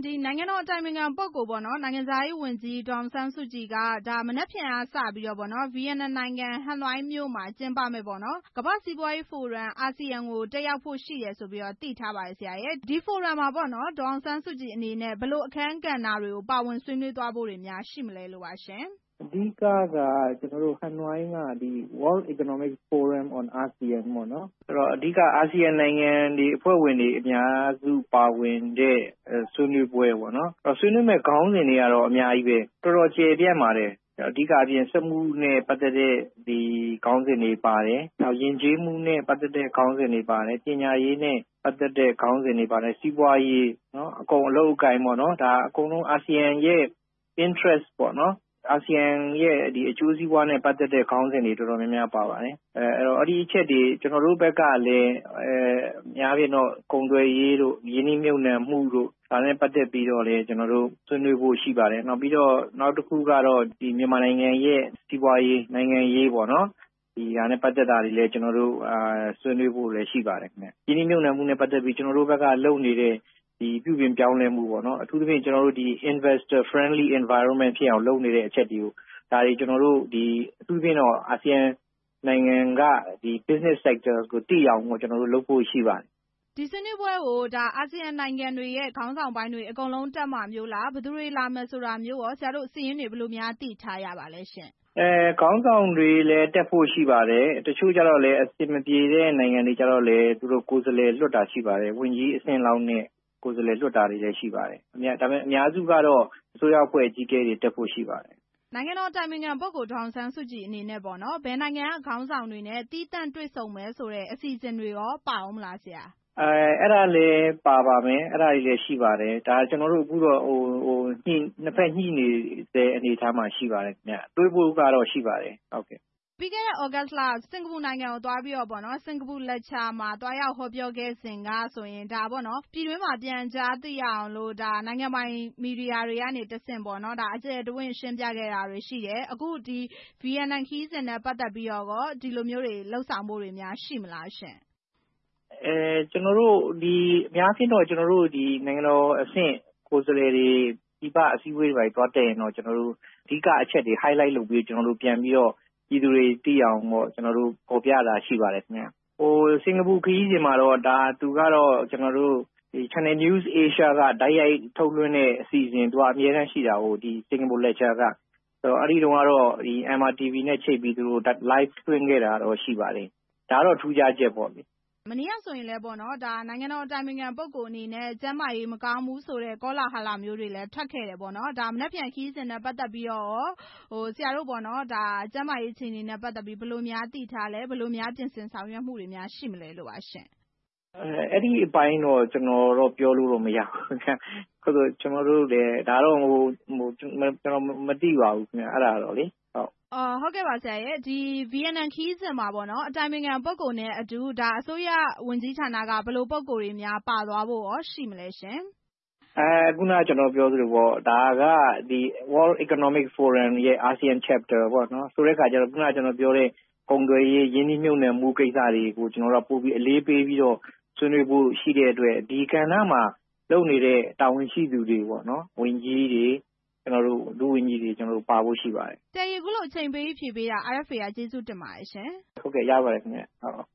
ဒီနိုင်ငံတော်အတိုင်ပင်ခံပုဂ္ဂိုလ်ပေါ့နော်နိုင်ငံသားရေးဝန်ကြီးဒေါ်အောင်ဆန်းစုကြည်ကဒါမနက်ဖြန်အားစပြီးတော့ပေါ့နော်ဗီယက်နမ်နိုင်ငံဟန်လွိုင်းမြို့မှာကျင်းပမယ်ပေါ့နော်ကမ္ဘာ့စီးပွားရေးဖိုရမ်အာဆီယံကိုတက်ရောက်ဖို့ရှိတယ်ဆိုပြီးတော့သိထားပါတယ်ဆရာရဲ့ဒီဖိုရမ်မှာပေါ့နော်ဒေါ်အောင်ဆန်းစုကြည်အနေနဲ့ဘယ်လိုအခန်းကဏ္ဍတွေကိုပါဝင်ဆွေးနွေးသွားဖို့တွေများရှိမလဲလို့ပါရှင်အဓိကကျွန်တော်တို့ဟန်နွိုင်းကဒီ World Economic Forum on ASEAN ပေါ့နော်အဲ့တော့အဓိကအာဆီယံနိုင်ငံတွေအဖွဲ့ဝင်တွေအများစုပါဝင်တဲ့ဆွေးနွေးပွဲပေါ့နော်အဲ့တော့ဆွေးနွေးမဲ့ခေါင်းစဉ်တွေကတော့အများကြီးပဲတော်တော်ကျယ်ပြန့်ပါတယ်အဓိကအပြင်စက်မှုနဲ့ပတ်သက်တဲ့ဒီခေါင်းစဉ်တွေပါတယ်နောက်ယဉ်ကျေးမှုနဲ့ပတ်သက်တဲ့ခေါင်းစဉ်တွေပါတယ်ပညာရေးနဲ့ပတ်သက်တဲ့ခေါင်းစဉ်တွေပါတယ်စီးပွားရေးနော်အကုန်အလုပ်အကိုင်ပေါ့နော်ဒါအကုန်လုံးအာဆီယံရဲ့ interest ပေါ့နော်အာဆီယံရဲ့ဒီအကျိုးစီးပွားနဲ့ပတ်သက်တဲ့ခေါင်းစဉ်တွေတော်တော်များများပါပါတယ်အဲ့တော့အဲ့ဒီအချက်တွေကျွန်တော်တို့ဘက်ကလည်းများပြင်တော့ကုန်သွယ်ရေးတို့ယင်းနှိမ့်မြုပ်နှံမှုတို့ဒါနဲ့ပတ်သက်ပြီးတော့လည်းကျွန်တော်တို့ဆွေးနွေးဖို့ရှိပါတယ်နောက်ပြီးတော့နောက်တစ်ခုကတော့ဒီမြန်မာနိုင်ငံရဲ့စီးပွားရေးနိုင်ငံရေးပေါ့နော်ဒီဟာနဲ့ပတ်သက်တာတွေလည်းကျွန်တော်တို့ဆွေးနွေးဖို့လည်းရှိပါတယ်ခင်ဗျယင်းနှိမ့်မြုပ်နှံမှုနဲ့ပတ်သက်ပြီးကျွန်တော်တို့ဘက်ကလုပ်နေတဲ့ဒီပြုပြင်ပြောင်းလဲမှုပေါ့နော်အထူးသဖြင့်ကျွန်တော်တို့ဒီ investor friendly environment ဖြစ်အောင်လုပ်နေတဲ့အချက်တွေကိုဒါတွေကျွန်တော်တို့ဒီအထူးသဖြင့်တော့အာဆီယံနိုင်ငံကဒီ business sector ကိုတည်အောင်ကျွန်တော်တို့လုပ်ဖို့ရှိပါတယ်ဒီဆွေးနွေးပွဲကိုဒါအာဆီယံနိုင်ငံတွေရဲ့ခေါင်းဆောင်ပိုင်းတွေအကုန်လုံးတက်မှာမျိုးလားဘယ်သူတွေလာမယ်ဆိုတာမျိုးရောဆရာတို့စီးရင်တွေဘယ်လိုများသိထားရပါလဲရှင်ခေါင်းဆောင်တွေလည်းတက်ဖို့ရှိပါတယ်တချို့ကျတော့လည်းအဆင်မပြေတဲ့နိုင်ငံတွေကျတော့လည်းသူတို့ကိုယ်စားလှယ်လွှတ်တာရှိပါတယ်ဝန်ကြီးအဆင့်လောက်နဲ့ကိုယ်စားလှယ်လွှတ်တာတွေလည်းရှိပါတယ်ဒါပေမဲ့အများစုကတော့အစိုးရအဖွဲ့အကြီးအကဲတွေတက်ဖို့ရှိပါတယ်နိုင်ငံတော်အတိုင်ပင်ခံပုဂ္ဂိုလ်ဒေါ်အောင်ဆန်းစုကြည်အနေနဲ့ပေါ့နော်ဘယ်နိုင်ငံကခေါင်းဆောင်တွေနဲ့တီးတန့်တွေ့ဆုံမယ်ဆိုတဲ့အစီအစဉ်တွေရောပါအောင်မလားဆရာအဲ့ဒါလည်းပါပါမယ်အဲ့ဒါတွေလည်းရှိပါတယ်ဒါကျွန်တော်တို့အခုတော့နှစ်ဖက်ညှိနေတဲ့အနေအထားမှာရှိပါတယ်ခင်ဗျတွေးဖို့ကတော့ရှိပါတယ်ဟုတ်ကဲ့ပြီးခဲ့တဲ့ August လစင်ကာပူနိုင်ငံကိုသွားပြီးတော့ပေါ့နော်စင်ကာပူလက်ချာမှာသွားရောက်ဟောပြောခဲ့စဉ်ကဆိုရင်ဒါပေါ့နော်ပြည်တွင်းမှာပြန်ကြားသိရအောင်လို့ဒါနိုင်ငံပိုင်မီဒီယာတွေကနေတဆင့်ပေါ့နော်ဒါအကျယ်တဝင့်ရှင်းပြခဲ့တာတွေရှိတယ်အခုဒီဗီယက်နမ်ခီးစဉ်နဲ့ပတ်သက်ပြီးတော့ဒီလိုမျိုးတွေလှုပ်ဆောင်ဖို့တွေများရှိမလားရှင်ကျွန်တော်တို့ဒီအများကြီးတော့ကျွန်တော်တို့ဒီနိုင်ငံတော်အဆင့်ကိုယ်စားလှယ်တွေဒီပအစည်းအဝေးတွေတွားတက်ရင်တော့ကျွန်တော်တို့အဓိကအချက်တွေ highlight လုပ်ပြီးကျွန်တော်တို့ပြန်ပြီးတော့ပြည်သူတွေသိအောင်ပေါ့ကျွန်တော်တို့ပေါ်ပြတာရှိပါတယ်ခင်ဗျစင်ကာပူခရီးစဉ်မှာတော့ဒါသူကတော့ကျွန်တော်တို့ဒီ Channel News Asia ကတိုက်ရိုက်ထုတ်လွှင့်တဲ့အစီအစဉ်သူကအများအားရှိတာဟိုဒီစင်ကာပူလက်ချာကအဲ့ဒီတုန်းကတော့ဒီ MRTV နဲ့ချိန်ပြီးသူတို့ live လွှင့်ခဲ့တာတော့ရှိပါတယ်ဒါတော့ထူးခြားချက်ပေါ့မနေ့ကဆိုရင်လည်းပေါ့နော်ဒါနိုင်ငံတော်အတိုင်ပင်ခံပုဂ္ဂိုလ်အနေနဲ့ကျန်းမာရေးမကောင်းဘူးဆိုတဲ့ကောလာဟလမျိုးတွေလည်းထွက်ခဲ့တယ်ပေါ့နော်ဒါမနက်ဖြန်ခီးစဉ်နဲ့ပတ်သက်ပြီးတော့ဆရာတို့ပေါ့နော်ဒါကျန်းမာရေးအခြေအနေနဲ့ပတ်သက်ပြီးဘယ်လိုများသိထားလဲဘယ်လိုများပြင်ဆင်ဆောင်ရွက်မှုတွေများရှိမလဲလို့ပါရှင်အဲ့ဒီအပိုင်းတော့ကျွန်တော်တော့ပြောလို့တော့မရဘူးခင်ဗျဆိုတော့ကျွန်တော်တို့လည်းဒါတော့ကျွန်တော်မသိပါဘူးခင်ဗျအဲ့ဒါတော့လေဟုတ်ကဲ့ပါဆရာရဲ့ဒီဗီယက်နမ်ခီးစဉ်မှာပေါ့နော်အတိုင်ပင်ခံပုဂ္ဂိုလ်နဲ့အတူဒါအစိုးရဝန်ကြီးဌာနကဘယ်လိုပုဂ္ဂိုလ်တွေများပါသွားဖို့ရောရှိမလဲရှင်ခုနကကျွန်တော်ပြောသလိုပေါ့ဒါကဒီ World Economic Forum ရဲ့ ASEAN Chapter ပေါ့နော်ဆိုတဲ့အခါကျတော့ခုနကကျွန်တော်ပြောတဲ့ကုန်သွယ်ရေးယင်းနှိမ့်မြုပ်နှံမှုကိစ္စတွေကိုကျွန်တော်တို့ပို့ပြီးအလေးပေးပြီးတော့ဆွေးနွေးဖို့ရှိတဲ့အတွက်ဒီကဏ္ဍမှာလုပ်နေတဲ့တာဝန်ရှိသူတွေပေါ့နော်ဝန်ကြီးတွေကျွန်တော်တို့ဒုဝန်ကြီးတွေကျွန်တော်တို့ပါဖို့ရှိပါတယ်ဆရာကြီးခုလိုအချိန်ပေးဖြေပေးတာ RFA ကကျေးဇူးတင်ပါတယ်ရှင်ဟုတ်ကဲ့ရပါတယ်ခင်ဗျဟုတ်